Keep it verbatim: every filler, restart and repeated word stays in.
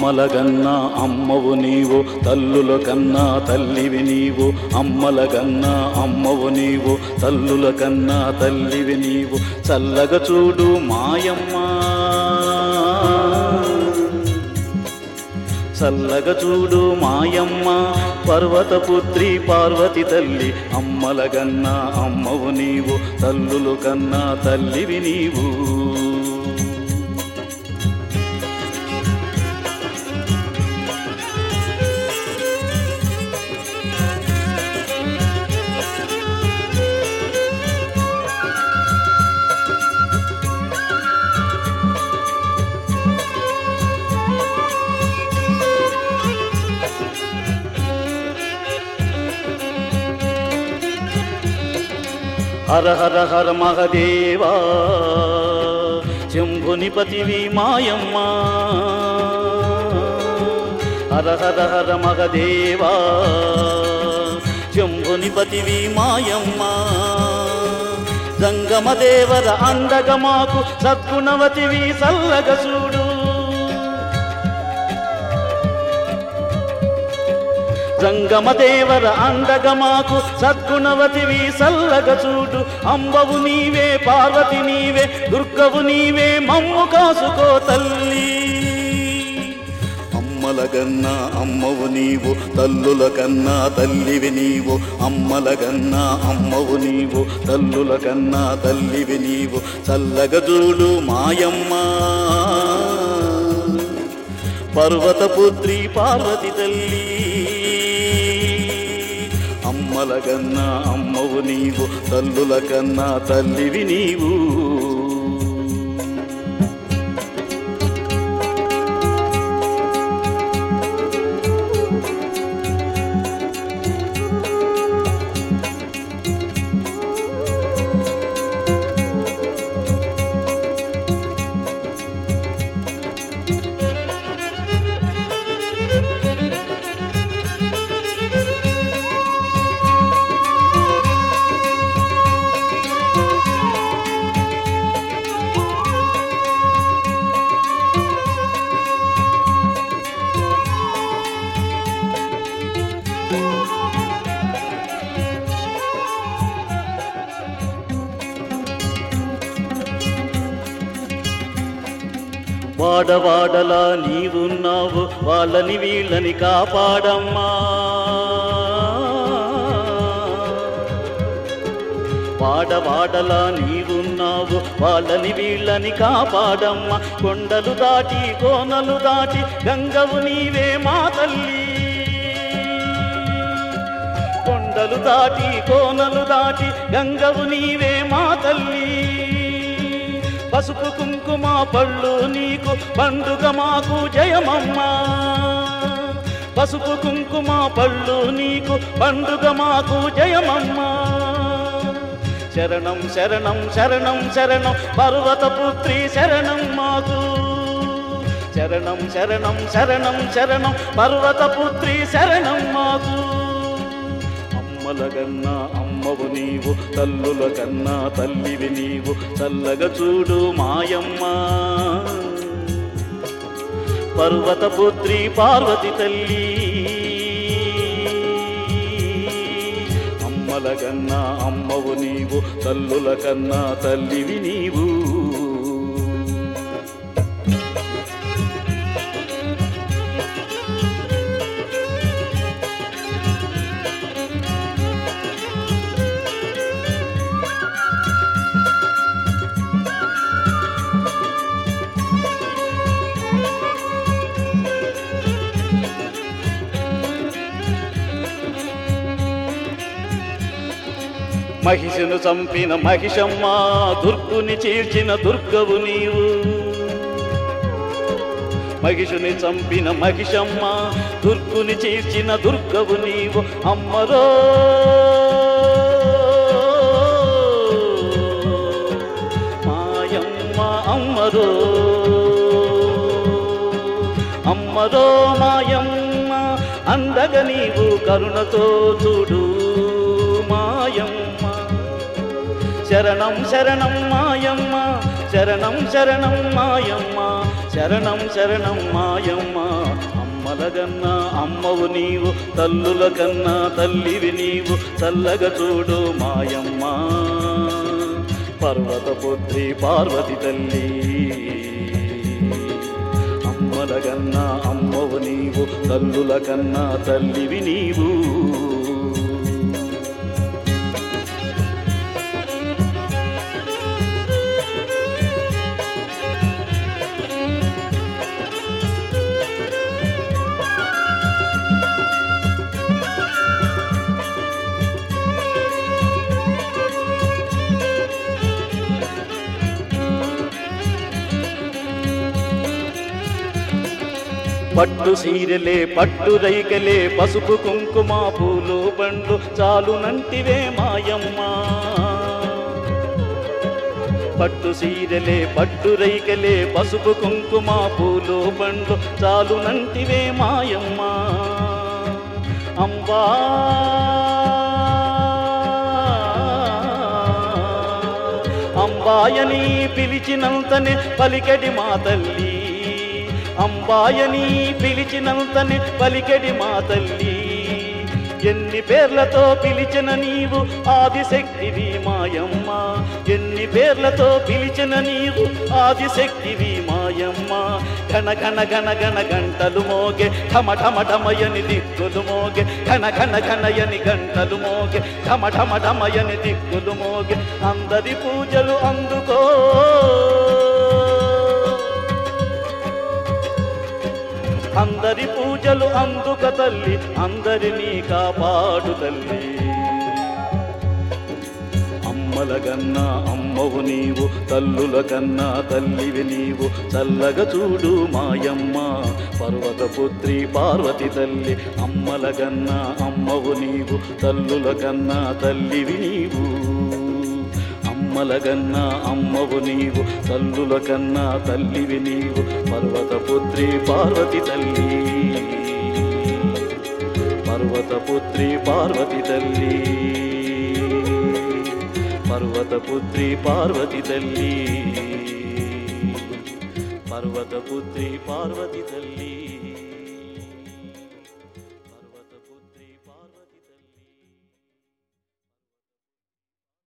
అమ్మల గన్నా అమ్మవు నీవు, తల్లుల కన్నా తల్లివి నీవు. అమ్మల గన్నా అమ్మవు నీవు, తల్లుల కన్నా తల్లివి నీవు. చల్లగా చూడు మాయమ్మ, చల్లగా చూడు మాయమ్మ, పర్వతపుత్రి పార్వతి తల్లి. అమ్మల గన్నా అమ్మవు నీవు, తల్లుల కన్నా తల్లివి నీవు. హర హర హర మహదేవా, శంభునిపతివి మాయమ్మ. హర హర హర మహదేవా, శంభునిపతివి మాయమ్మ. జంగమదేవర అండగ మాకు సద్గుణవతివి సల్లగ చూడు. జంగమదేవర అండగ మాకు సద్గుణవతివి సల్లగ చూడు. అంబవు నీవే, పార్వతి నీవే, దుర్గవు నీవే, మమ్ము కాసుకో తల్లి. అమ్మల గన్నా అమ్మవు నీవు, తల్లుల కన్నా తల్లివి నీవు. అమ్మల గన్నా అమ్మవు నీవు, తల్లుల కన్నా తల్లివి నీవు. చల్లగ చూడు మాయమ్మ, పర్వతపుత్రి పార్వతి తల్లి. అమ్మల గన్నా అమ్మవు నీవు, తల్లుల కన్నా తల్లివి నీవు. వాడవాడలా నీవున్నావు, వాళ్ళని వీళ్ళని కాపాడమ్మా. వాడవాడలా నీవున్నావు, వాళ్ళని వీళ్ళని కాపాడమ్మా. కొండలు దాటి కోనలు దాటి గంగవు నీవే మా తల్లి. కొండలు దాటి కోనలు దాటి గంగవు నీవే మా తల్లి. పసుపు కుంకుమ పళ్ళు నీకు పండుగ మాకు జయమమ్మా. పసుపు కుంకుమ పళ్ళు నీకు పండుగ మాకు జయమమ్మా. శరణం శరణం శరణం శరణం పర్వతపుత్రి శరణం మాకు. శరణం శరణం శరణం శరణం పర్వతపుత్రి శరణం మాకు. అమ్మల గన్నా అమ్మవు నీవు, తల్లుల కన్నా తల్లివి నీవు. చల్లగా చూడు మాయమ్మ, పర్వతపుత్రి పార్వతి తల్లి. అమ్మల గన్నా అమ్మవు నీవు, తల్లుల కన్నా తల్లివి నీవు. మహిషను చంపిన మహిషమ్మ, దుర్గుని చీల్చిన దుర్గవు నీవు. మహిషుని చంపిన మహిషమ్మ, దుర్గుని చీల్చిన దుర్గవు నీవు. అమ్మరో మాయమ్మ, అమ్మరో అమ్మరో మాయమ్మ, అందగ నీవు కరుణతో చూడు మాయమ్మ. శరణం శరణం మాయమ్మ, శరణం శరణం మాయమ్మ, శరణం శరణం మాయమ్మ అమ్మలగన్న అమ్మవు నీవు తల్లుల కన్నా తల్లివి నీవు చల్లగా చూడు మాయమ్మ పర్వతపుత్రి పార్వతి తల్లి అమ్మలగన్న అమ్మవు నీవు తల్లుల కన్నా తల్లివి నీవు పట్టు సీరెలే పట్టు రైకలే పసుపు కుంకుమ పూలు పండ్లు చాలునంటివే మాయమ్మ పట్టు సీరెలే పట్టు రైకలే పసుపు కుంకుమ పూలు పండ్లు చాలునంటివే మాయమ్మ అంబా అంబాయని పిలిచినంతనే పలికెడి మా తల్లి అంబాయని పిలిచినంతనే పలికెడి మా తల్లి ఎన్ని పేర్లతో పిలిచిన నీవు ఆదిశక్తివి మాయమ్మ ఎన్ని పేర్లతో పిలిచిన నీవు ఆదిశక్తివి మాయమ్మ ఘన ఘన ఘన ఘన గంటలు మోగే ఠమ ఠమ ఠమయని దిక్కులు మోగే ఘన ఘన ఘనయని గంటలు మోగే ఠమ ఠమ ఠమయని దిక్కులు మోగే అందరి పూజలు అందుకో అందరి పూజలు అందుక తల్లి అందరినీ కాపాడు తల్లి అమ్మలగన్న అమ్మవు నీవు తల్లుల కన్నా తల్లివి నీవు చల్లగా చూడు మాయమ్మ పర్వతపుత్రి పార్వతి తల్లి అమ్మలగన్న అమ్మవు నీవు తల్లుల కన్నా తల్లివి నీవు అమ్మలగన్న అమ్మవు నీవు తల్లుల కన్నా తల్లివి నీవు పర్వతపుత్రి పార్వతి తల్లి పర్వతపుత్రి పార్వతి తల్లి పర్వతపుత్రి పార్వతి తల్లి పర్వతపుత్రి పార్వతి తల్లి